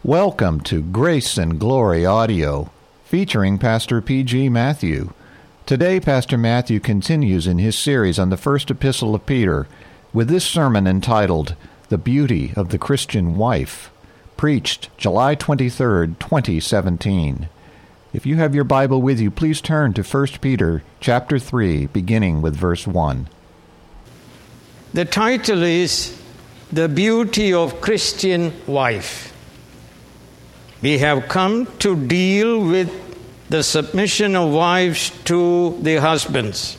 Welcome to Grace and Glory Audio, featuring Pastor P.G. Matthew. Today, Pastor Matthew continues in his series on the first epistle of Peter with this sermon entitled, The Beauty of the Christian Wife, preached July 23, 2017. If you have your Bible with you, please turn to 1 Peter chapter 3, beginning with verse 1. The title is The Beauty of Christian Wife. We have come to deal with the submission of wives to their husbands.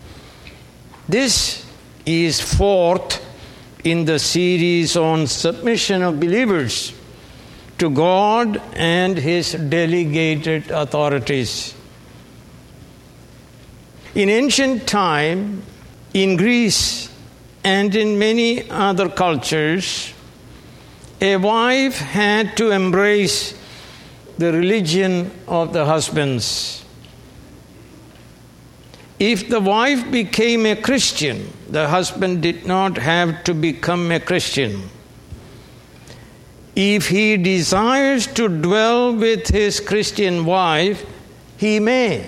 This is fourth in the series on submission of believers to God and His delegated authorities. In ancient time, in Greece and in many other cultures, a wife had to embrace the religion of the husbands. If the wife became a Christian, the husband did not have to become a Christian. If he desires to dwell with his Christian wife, he may.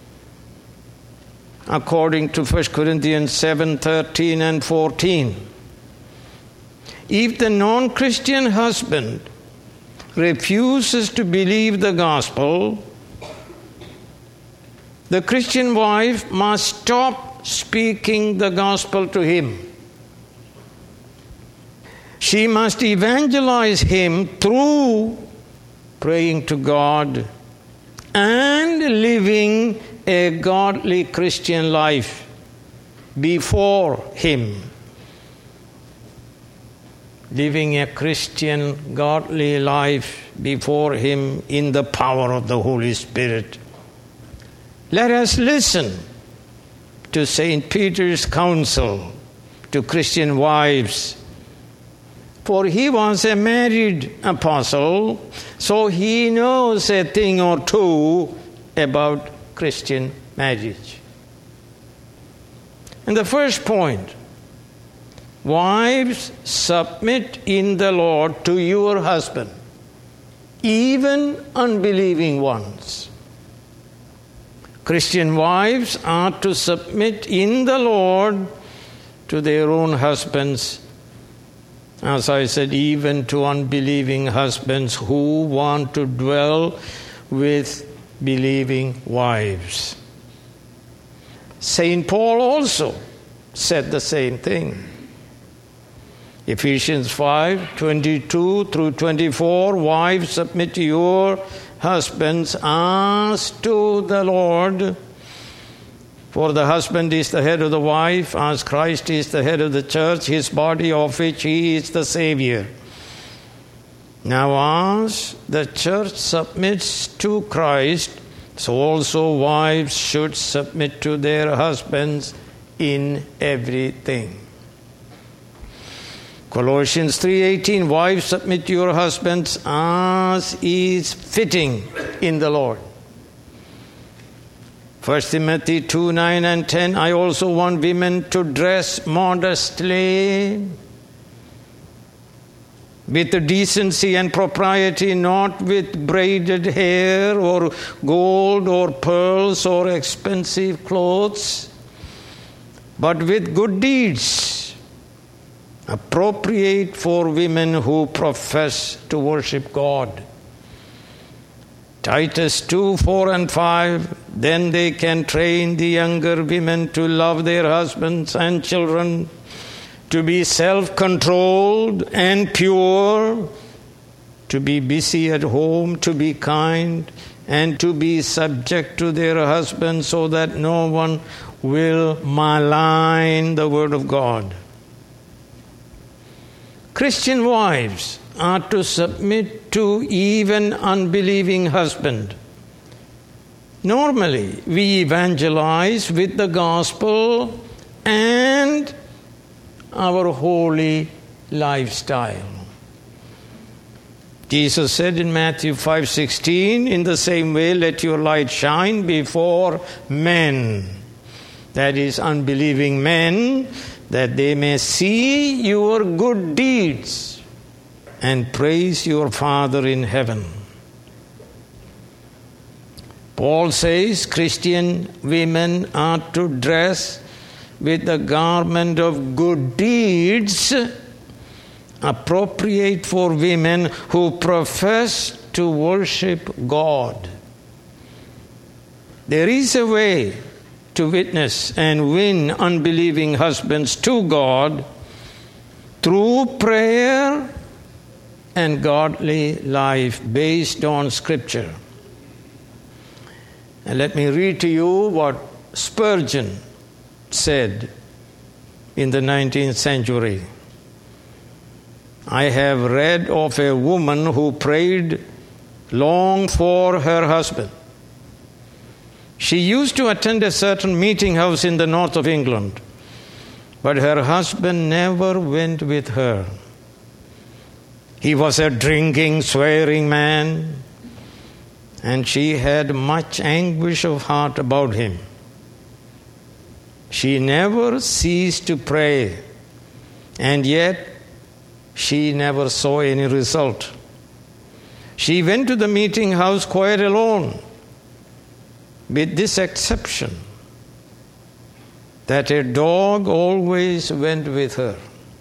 According to 1 Corinthians 7:13 and 14. If the non-Christian husband refuses to believe the gospel, the Christian wife must stop speaking the gospel to him. She must evangelize him through praying to God and living a godly Christian life before him. Living a Christian, godly life before Him in the power of the Holy Spirit. Let us listen to St. Peter's counsel to Christian wives. For he was a married apostle, so he knows a thing or two about Christian marriage. And the first point, wives, submit in the Lord to your husband, even unbelieving ones. Christian wives are to submit in the Lord to their own husbands, as I said, even to unbelieving husbands who want to dwell with believing wives. St. Paul also said the same thing. Ephesians 5:22 through 24, wives, submit to your husbands as to the Lord. For the husband is the head of the wife, as Christ is the head of the church, his body, of which he is the Savior. Now as the church submits to Christ, so also wives should submit to their husbands in everything. Colossians 3:18, wives, submit to your husbands as is fitting in the Lord. 1 Timothy 2:9 and 10, I also want women to dress modestly, with decency and propriety, not with braided hair or gold or pearls or expensive clothes, but with good deeds, appropriate for women who profess to worship God. Titus 2:4 and 5, then they can train the younger women to love their husbands and children, to be self-controlled and pure, to be busy at home, to be kind, and to be subject to their husbands, so that no one will malign the word of God. Christian wives are to submit to even unbelieving husband. Normally, we evangelize with the gospel and our holy lifestyle. Jesus said in Matthew 5:16, in the same way, let your light shine before men, that is, unbelieving men, that they may see your good deeds and praise your Father in heaven. Paul says Christian women are to dress with the garment of good deeds appropriate for women who profess to worship God. There is a way to witness and win unbelieving husbands to God through prayer and godly life based on Scripture. And let me read to you what Spurgeon said in the 19th century. I have read of a woman who prayed long for her husband. She used to attend a certain meeting house in the north of England, but her husband never went with her. He was a drinking, swearing man, and she had much anguish of heart about him. She never ceased to pray, and yet she never saw any result. She went to the meeting house quite alone, with this exception, that a dog always went with her.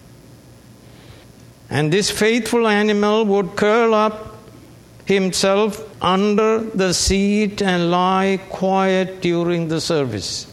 And this faithful animal would curl up himself under the seat and lie quiet during the service.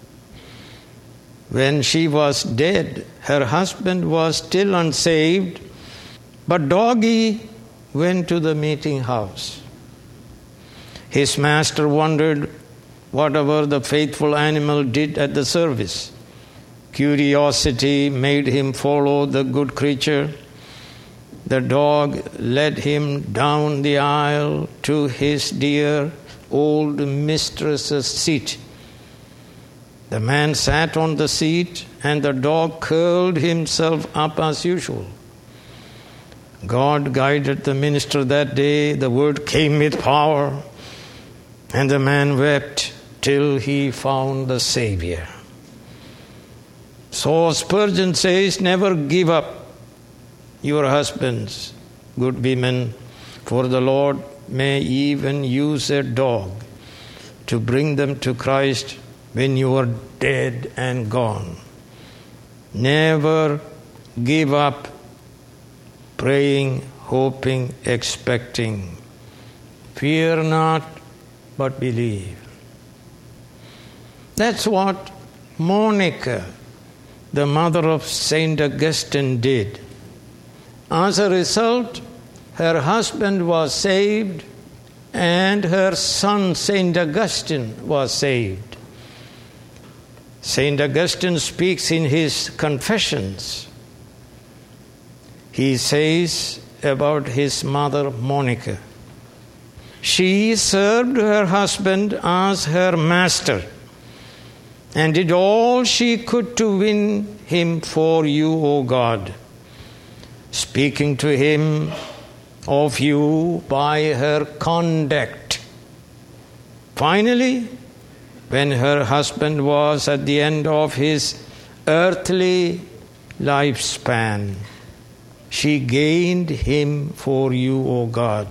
When she was dead, her husband was still unsaved, but Doggy went to the meeting house. His master wondered whatever the faithful animal did at the service. Curiosity made him follow the good creature. The dog led him down the aisle to his dear old mistress's seat. The man sat on the seat, and the dog curled himself up as usual. God guided the minister that day. The word came with power, and the man wept till he found the Savior. So Spurgeon says, never give up your husbands, good women, for the Lord may even use a dog to bring them to Christ when you are dead and gone. Never give up praying, hoping, expecting. Fear not, but believe. That's what Monica, the mother of St. Augustine, did. As a result, her husband was saved and her son, St. Augustine, was saved. St. Augustine speaks in his Confessions. He says about his mother, Monica, she served her husband as her master and did all she could to win him for you, O God, speaking to him of you by her conduct. Finally, when her husband was at the end of his earthly lifespan, she gained him for you, O God.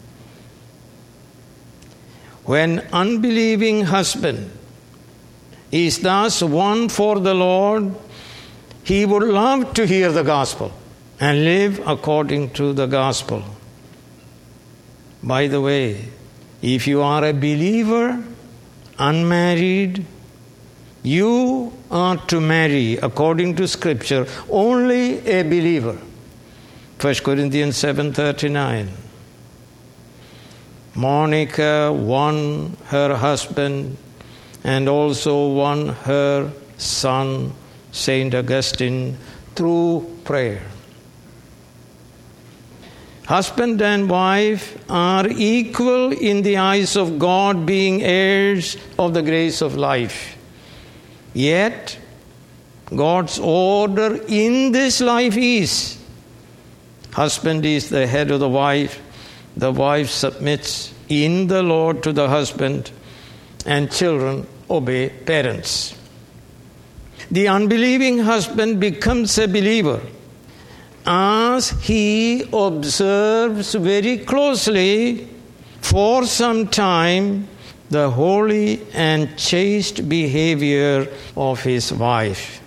When unbelieving husband is thus won for the Lord, he would love to hear the gospel and live according to the gospel. By the way, if you are a believer, unmarried, you are to marry, according to Scripture, only a believer. 1 Corinthians 7:39. Monica won her husband and also won her son, St. Augustine, through prayer. Husband and wife are equal in the eyes of God, being heirs of the grace of life. Yet, God's order in this life is, husband is the head of the wife submits in the Lord to the husband, and children obey parents. The unbelieving husband becomes a believer as he observes very closely for some time the holy and chaste behavior of his wife.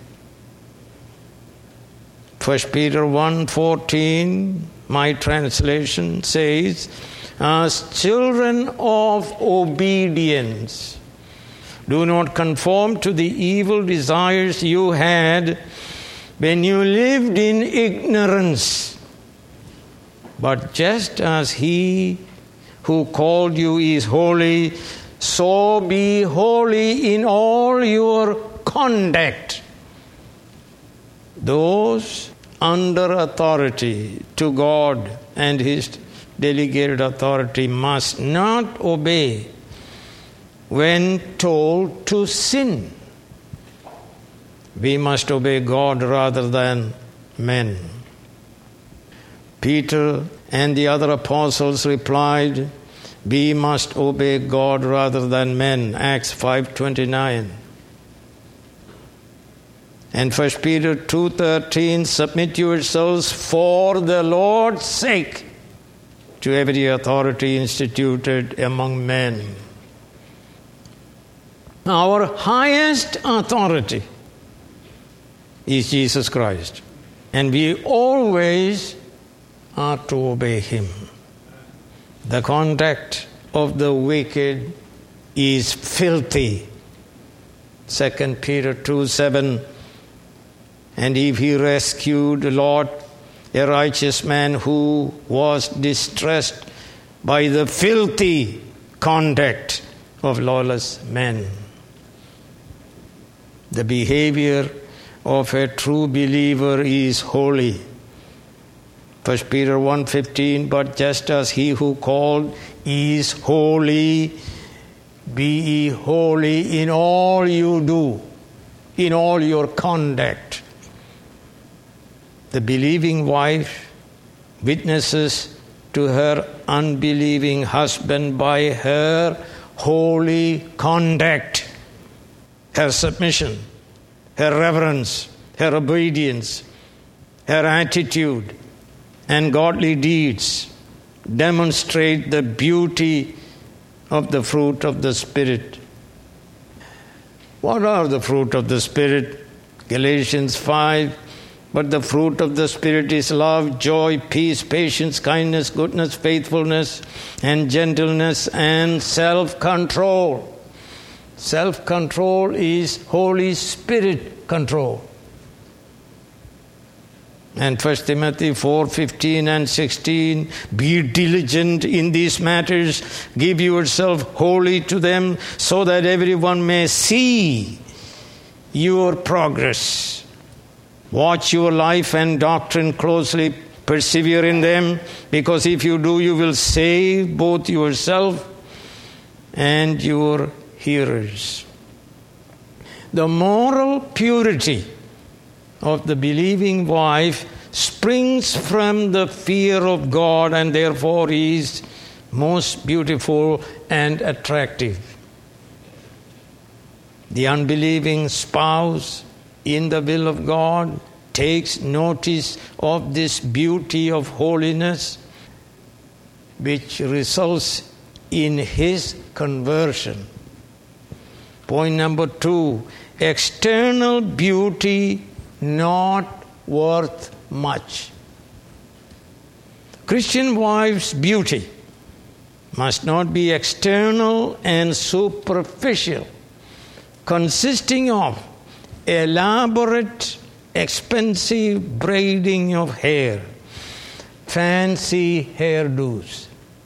1 Peter 1:14, my translation says, as children of obedience, do not conform to the evil desires you had when you lived in ignorance, but just as he who called you is holy, so be holy in all your conduct. Those under authority to God and his delegated authority must not obey when told to sin. We must obey God rather than men. Peter and the other apostles replied, we must obey God rather than men. Acts 5:29. And 1 Peter 2:13, submit yourselves for the Lord's sake to every authority instituted among men. Our highest authority is Jesus Christ, and we always are to obey him. The conduct of the wicked is filthy. 2 Peter 2:7, and if he rescued Lot, a righteous man who was distressed by the filthy conduct of lawless men. The behavior of a true believer is holy. 1 Peter 1:15, but just as he who called is holy, be ye holy in all you do, in all your conduct. The believing wife witnesses to her unbelieving husband by her holy conduct, her submission, her reverence, her obedience, her attitude, and godly deeds demonstrate the beauty of the fruit of the Spirit. What are the fruit of the Spirit? Galatians 5, but the fruit of the Spirit is love, joy, peace, patience, kindness, goodness, faithfulness, and gentleness, and self-control. Self-control is Holy Spirit control. And 1 Timothy 4:15 and 16, be diligent in these matters, give yourself wholly to them, so that everyone may see your progress. Watch your life and doctrine closely, persevere in them, because if you do, you will save both yourself and your hearers. The moral purity of the believing wife springs from the fear of God, and therefore is most beautiful and attractive. The unbelieving spouse, in the will of God, takes notice of this beauty of holiness, which results in his conversion. Point number 2, external beauty not worth much. Christian wife's beauty must not be external and superficial, consisting of elaborate, expensive braiding of hair, fancy hairdos,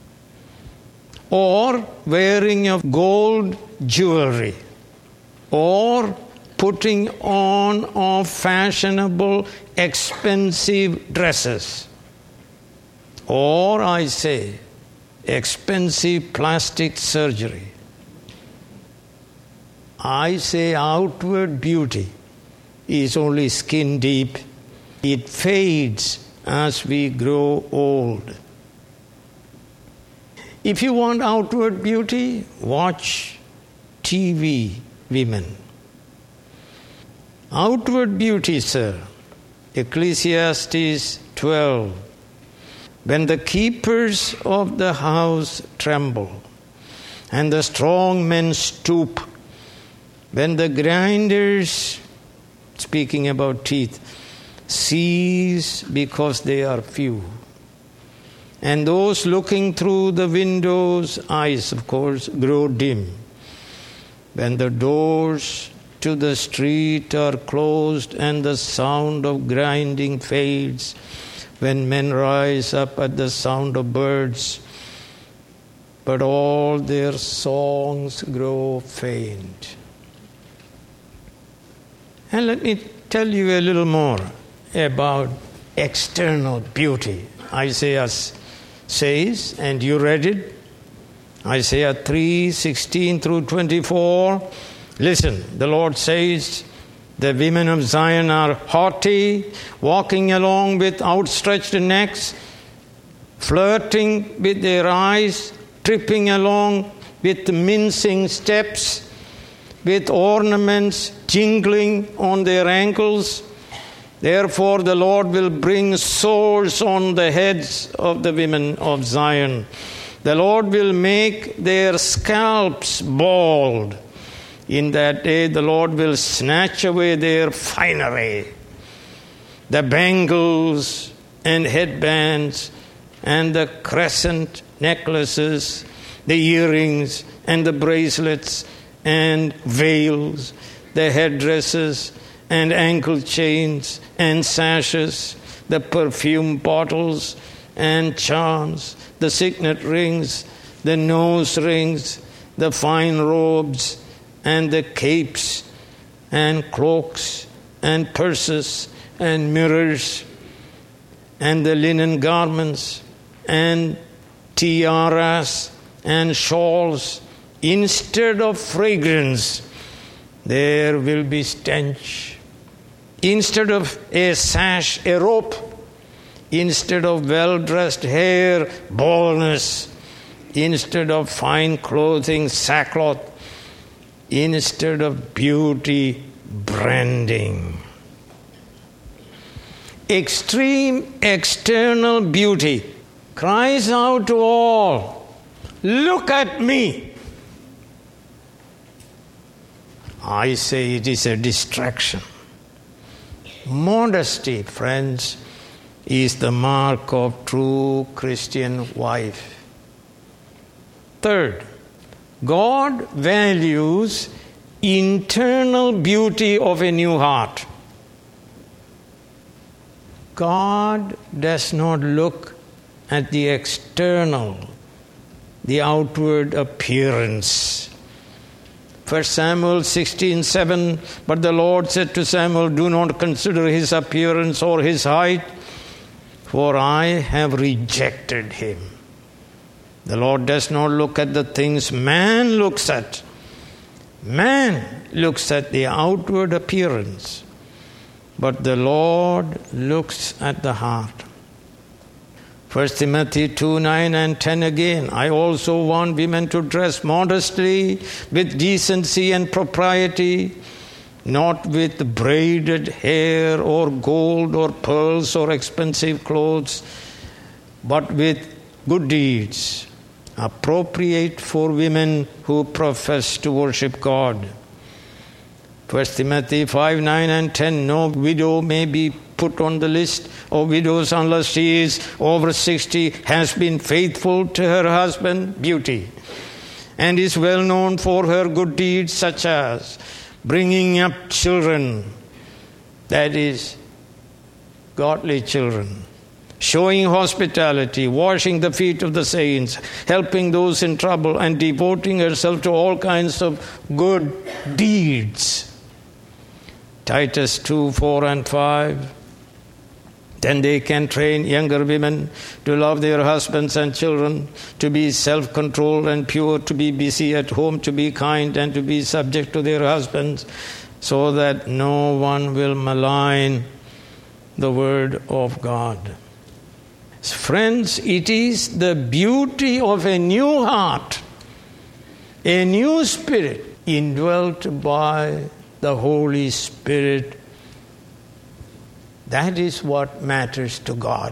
or wearing of gold jewelry, or putting on of fashionable, expensive dresses, or, I say, expensive plastic surgery. I say outward beauty is only skin deep. It fades as we grow old. If you want outward beauty, watch TV women. Outward beauty, sir. Ecclesiastes 12. When the keepers of the house tremble, and the strong men stoop, when the grinders, speaking about teeth, cease because they are few, and those looking through the windows' eyes, of course, grow dim, when the doors to the street are closed and the sound of grinding fades, when men rise up at the sound of birds, but all their songs grow faint. And let me tell you a little more about external beauty. Isaiah says, and you read it, Isaiah 3:16 through 24. Listen, the Lord says, the women of Zion are haughty, walking along with outstretched necks, flirting with their eyes, tripping along with mincing steps, with ornaments jingling on their ankles. Therefore the Lord will bring sores on the heads of the women of Zion. The Lord will make their scalps bald. In that day the Lord will snatch away their finery, the bangles and headbands and the crescent necklaces, the earrings and the bracelets and veils, the headdresses and ankle chains and sashes, the perfume bottles and charms, the signet rings, the nose rings, the fine robes, and the capes and cloaks and purses and mirrors and the linen garments and tiaras and shawls. Instead of fragrance, there will be stench. Instead of a sash, a rope. Instead of well-dressed hair, baldness. Instead of fine clothing, sackcloth. Instead of beauty, branding. Extreme external beauty cries out to all, look at me. I say it is a distraction. Modesty, friends, is the mark of true Christian wife. Third, God values internal beauty of a new heart. God does not look at the external, the outward appearance. 1 Samuel 16:7, but the Lord said to Samuel, do not consider his appearance or his height, for I have rejected him. The Lord does not look at the things man looks at. Man looks at the outward appearance, but the Lord looks at the heart. 1 Timothy 2:9 and 10 again, I also want women to dress modestly, with decency and propriety, not with braided hair or gold or pearls or expensive clothes, but with good deeds, appropriate for women who profess to worship God. 1 Timothy 5:9 and 10, no widow may be put on the list of widows unless she is over 60, has been faithful to her husband, beauty, and is well known for her good deeds such as bringing up children, that is, godly children, showing hospitality, washing the feet of the saints, helping those in trouble, and devoting herself to all kinds of good deeds. Titus 2:4 and 5. Then they can train younger women to love their husbands and children, to be self-controlled and pure, to be busy at home, to be kind, and to be subject to their husbands, so that no one will malign the word of God. Friends, it is the beauty of a new heart, a new spirit, indwelt by the Holy Spirit, That is what matters to God.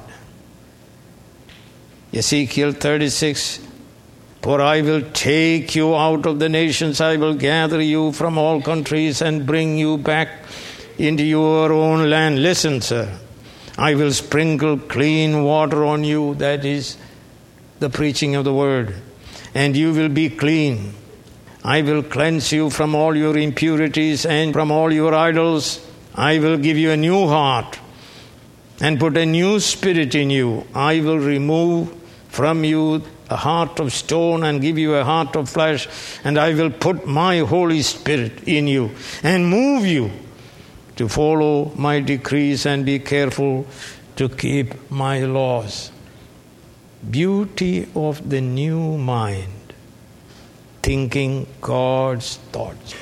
Ezekiel 36, for I will take you out of the nations, I will gather you from all countries and bring you back into your own land. Listen, sir, I will sprinkle clean water on you, that is the preaching of the word, and you will be clean. I will cleanse you from all your impurities and from all your idols. I will give you a new heart and put a new spirit in you. I will remove from you a heart of stone and give you a heart of flesh, and I will put my Holy Spirit in you and move you to follow my decrees and be careful to keep my laws. Beauty of the new mind, thinking God's thoughts.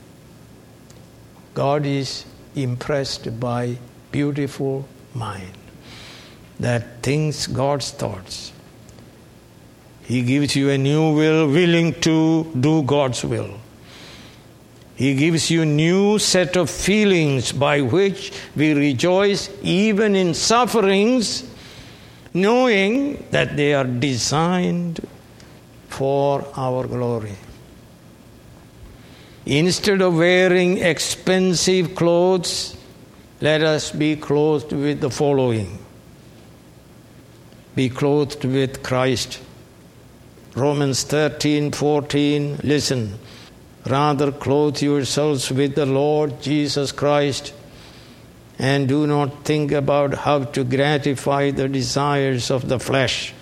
God is impressed by beautiful mind that thinks God's thoughts. He gives you a new will, willing to do God's will. He gives you a new set of feelings by which we rejoice even in sufferings, knowing that they are designed for our glory. Instead of wearing expensive clothes, let us be clothed with the following. Be clothed with Christ. Romans 13:14, listen. Rather clothe yourselves with the Lord Jesus Christ, and do not think about how to gratify the desires of the flesh.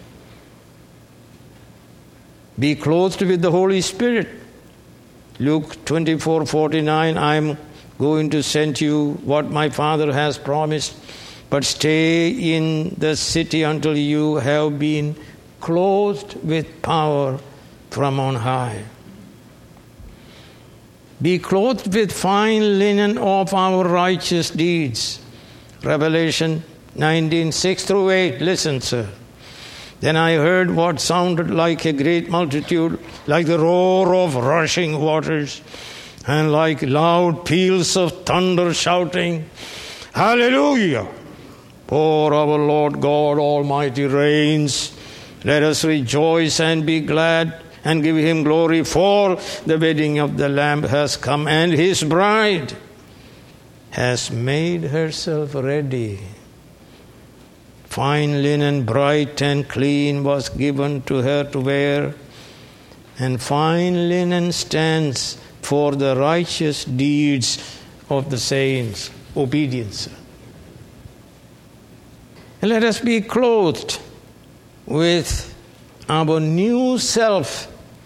Be clothed with the Holy Spirit. Luke 24:49, I am going to send you what my Father has promised, but stay in the city until you have been clothed with power from on high. Be clothed with fine linen of our righteous deeds. Revelation 19:6-8. Listen, sir. Then I heard what sounded like a great multitude, like the roar of rushing waters, and like loud peals of thunder shouting, Hallelujah! For our Lord God Almighty reigns. Let us rejoice and be glad and give him glory, for the wedding of the Lamb has come, and his bride has made herself ready. Fine linen, bright and clean, was given to her to wear, and fine linen stands for the righteous deeds of the saints. Obedience. And let us be clothed with our new self,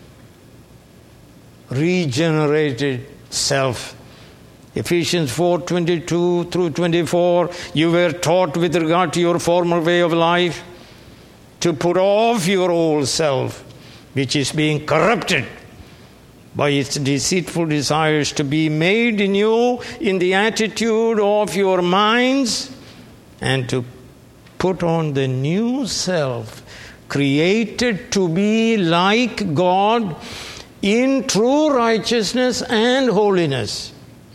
regenerated self. Ephesians 4:22-24, you were taught with regard to your former way of life to put off your old self, which is being corrupted by its deceitful desires, to be made new in the attitude of your minds, and to put on the new self, created to be like God in true righteousness and holiness.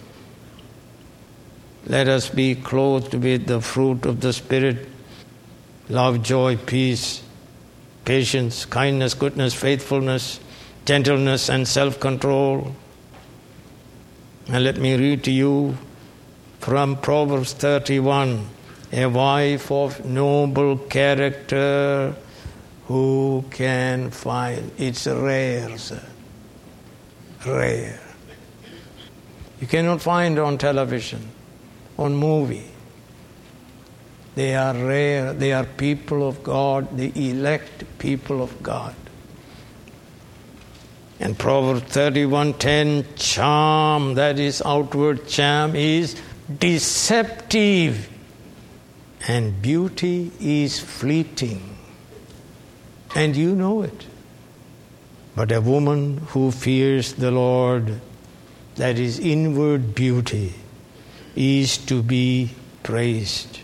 Let us be clothed with the fruit of the Spirit: love, joy, peace, patience, kindness, goodness, faithfulness, gentleness, and self-control. And let me read to you from Proverbs 31, a wife of noble character, who can find? It's rare, sir. Rare. You cannot find on television, on movie. They are rare. They are people of God, the elect people of God. And Proverbs 31:10, charm, that is outward charm, is deceptive, and beauty is fleeting. And you know it. But a woman who fears the Lord, that is inward beauty, is to be praised.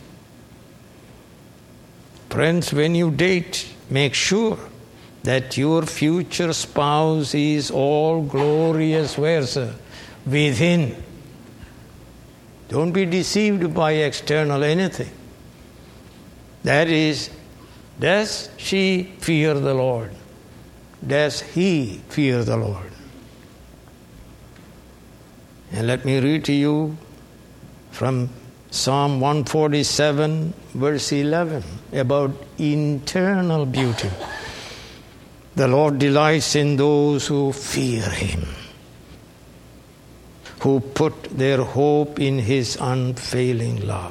Friends, when you date, make sure that your future spouse is all glorious, where, sir? Within. Don't be deceived by external anything. That is, does she fear the Lord? Does he fear the Lord? And let me read to you from Psalm 147, verse 11, about internal beauty. The Lord delights in those who fear him, who put their hope in his unfailing love.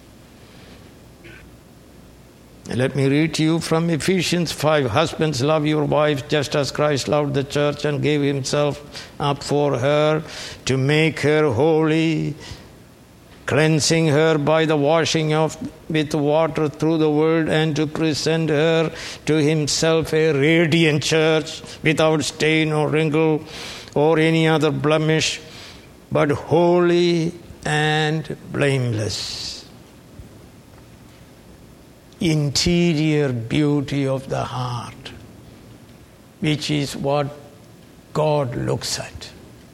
And let me read to you from Ephesians 5. Husbands, love your wives just as Christ loved the church and gave himself up for her, to make her holy, cleansing her by the washing with water through the word, and to present her to himself a radiant church, without stain or wrinkle or any other blemish, but holy and blameless. Interior beauty of the heart, which is what God looks at.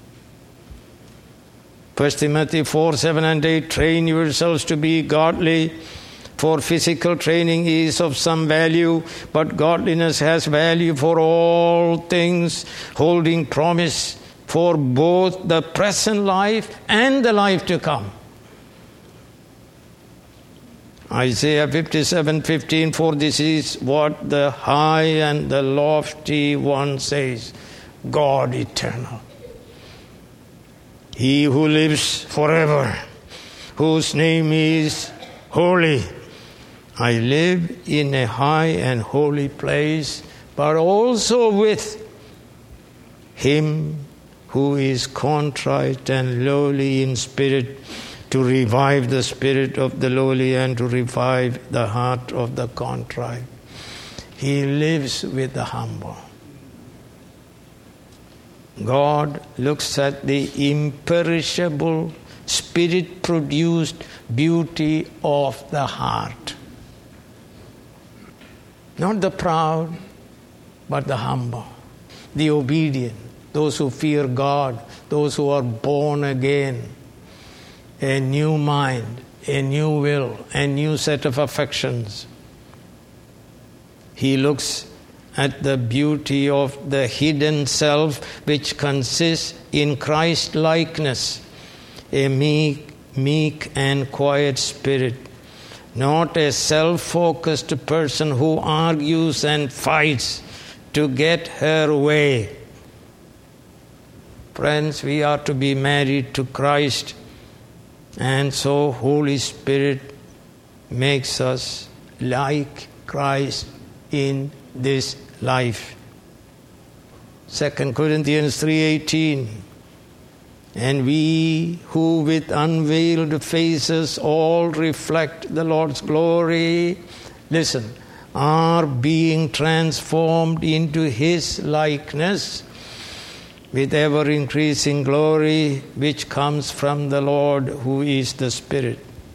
1 Timothy 4, 7 and 8, train yourselves to be godly, for physical training is of some value, but godliness has value for all things, holding promise for both the present life and the life to come. Isaiah 57:15, for this is what the high and the lofty one says, God eternal, he who lives forever, whose name is holy. I live in a high and holy place, but also with him who is contrite and lowly in spirit, to revive the spirit of the lowly and to revive the heart of the contrite. He lives with the humble. God looks at the imperishable, spirit-produced beauty of the heart. Not the proud, but the humble, the obedient, those who fear God, those who are born again. A new mind, a new will, a new set of affections. He looks at the beauty of the hidden self, which consists in Christ-likeness, a meek and quiet spirit, not a self-focused person who argues and fights to get her way. Friends, we are to be married to Christ, and so Holy Spirit makes us like Christ in this life. 2 Corinthians 3:18, and we who with unveiled faces all reflect the Lord's glory, listen, are being transformed into his likeness with ever-increasing glory, which comes from the Lord, who is the Spirit.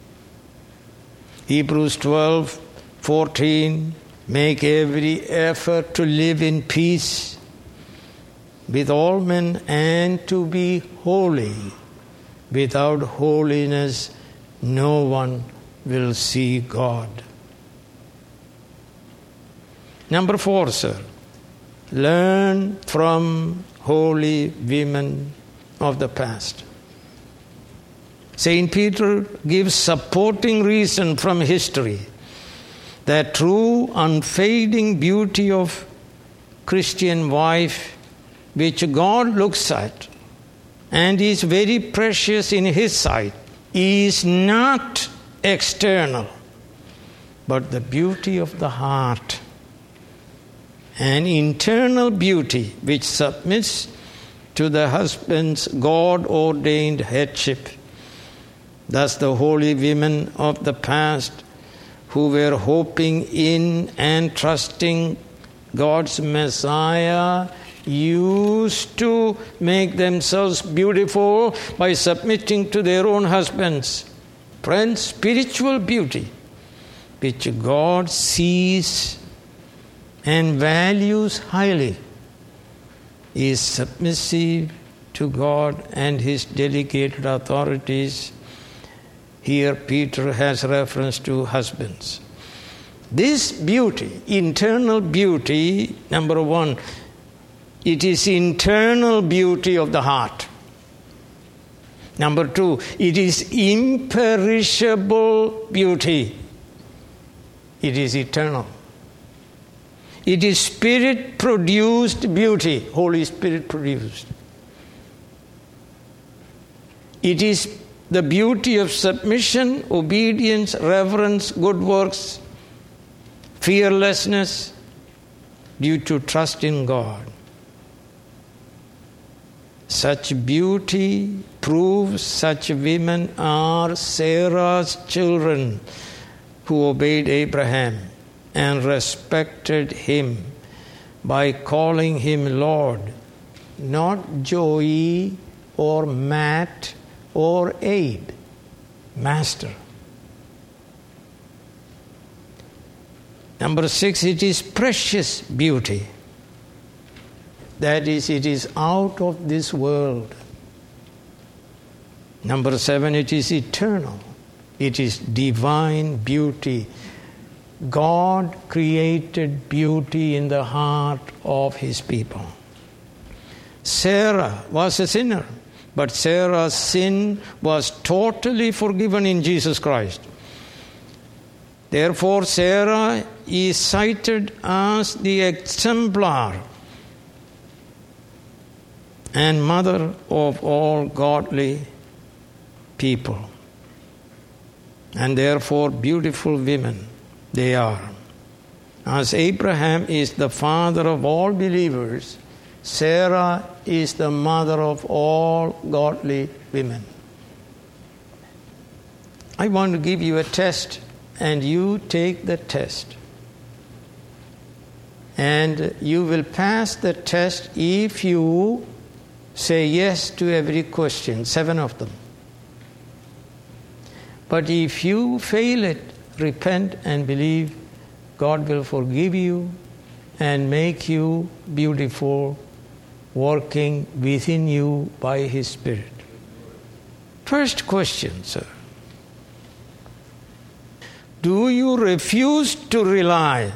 Hebrews 12:14, make every effort to live in peace with all men and to be holy. Without holiness, no one will see God. Number 4, sir. Learn from holy women of the past. St. Peter gives supporting reason from history that true unfading beauty of Christian wife, which God looks at and is very precious in his sight, is not external, but the beauty of the heart, an internal beauty which submits to the husband's God-ordained headship. Thus the holy women of the past, who were hoping in and trusting God's Messiah, used to make themselves beautiful by submitting to their own husbands. Friends, spiritual beauty, which God sees and values highly, is submissive to God and his delegated authorities, Here Peter has reference to husbands. This beauty, internal beauty, number one, it is internal beauty of the heart. Number two, it is imperishable beauty. It is eternal. It is Spirit-produced beauty, Holy Spirit produced. It is the beauty of submission, obedience, reverence, good works, fearlessness, due to trust in God. Such beauty proves such women are Sarah's children who obeyed Abraham and respected him by calling him Lord, not Joey or Matt or Abe, Master. Number 6, it is precious beauty. That is, it is out of this world. Number 7, it is eternal. It is divine beauty. God created beauty in the heart of His people. Sarah was a sinner, but Sarah's sin was totally forgiven in Jesus Christ. Therefore, Sarah is cited as the exemplar and mother of all godly people. And therefore, beautiful women they are. As Abraham is the father of all believers, Sarah is the mother of all godly women. I want to give you a test, and you take the test. And you will pass the test if you say yes to every question, 7 of them. But if you fail it, repent and believe, God will forgive you and make you beautiful, working within you by His Spirit. First question, sir. Do you refuse to rely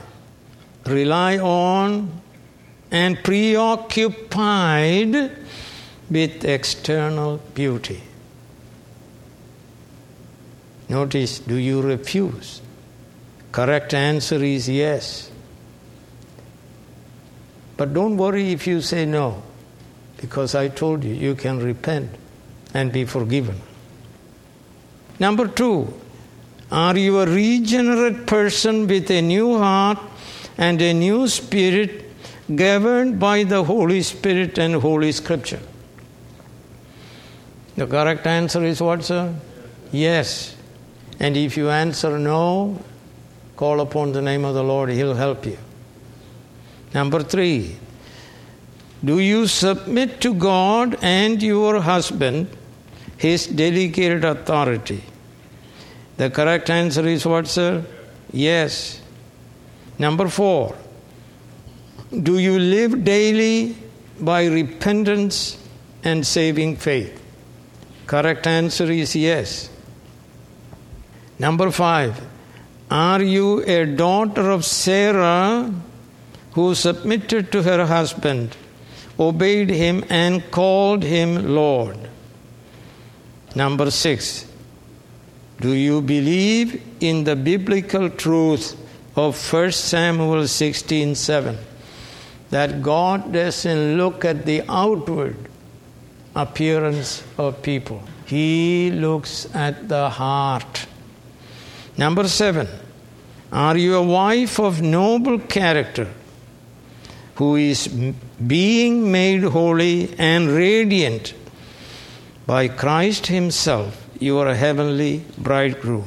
on and preoccupied with external beauty? Notice, do you refuse? Correct answer is yes. But don't worry if you say no, because I told you, you can repent and be forgiven. Number 2, are you a regenerate person with a new heart and a new spirit governed by the Holy Spirit and Holy Scripture? The correct answer is what, sir? Yes. And if you answer no, call upon the name of the Lord, He'll help you. Number 3, do you submit to God and your husband His delegated authority? The correct answer is what, sir? Yes. Number 4, do you live daily by repentance and saving faith? Correct answer is yes. Number 5, are you a daughter of Sarah who submitted to her husband, obeyed him and called him Lord? Number 6, do you believe in the biblical truth of 1 Samuel 16:7, that God doesn't look at the outward appearance of people. He looks at the heart. Number 7, are you a wife of noble character who is being made holy and radiant by Christ Himself, your heavenly bridegroom?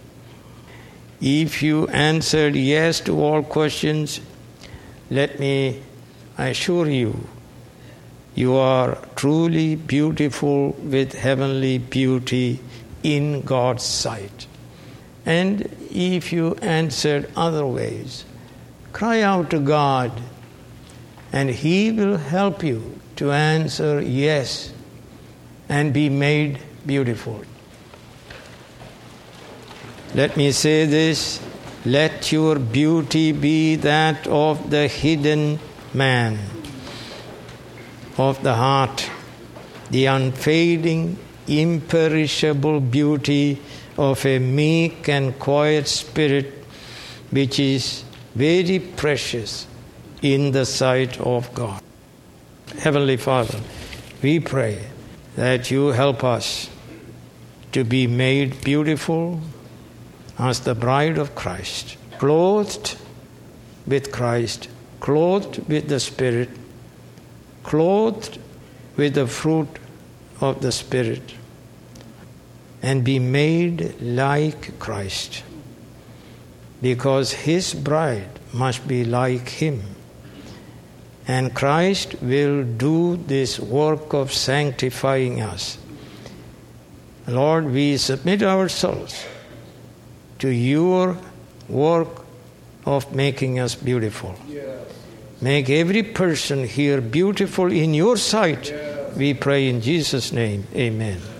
If you answered yes to all questions, let me assure you, you are truly beautiful with heavenly beauty in God's sight. And if you answered other ways, cry out to God, and He will help you to answer yes and be made beautiful. Let me say this, let your beauty be that of the hidden man, of the heart, the unfading, imperishable beauty of a meek and quiet spirit, which is very precious in the sight of God. Heavenly Father, we pray that you help us to be made beautiful as the bride of Christ, clothed with Christ, clothed with the Spirit, clothed with the fruit of the Spirit, and be made like Christ, because his bride must be like him. And Christ will do this work of sanctifying us. Lord, we submit ourselves to your work of making us beautiful. Yes. Make every person here beautiful in your sight. Yes. We pray in Jesus' name. Amen.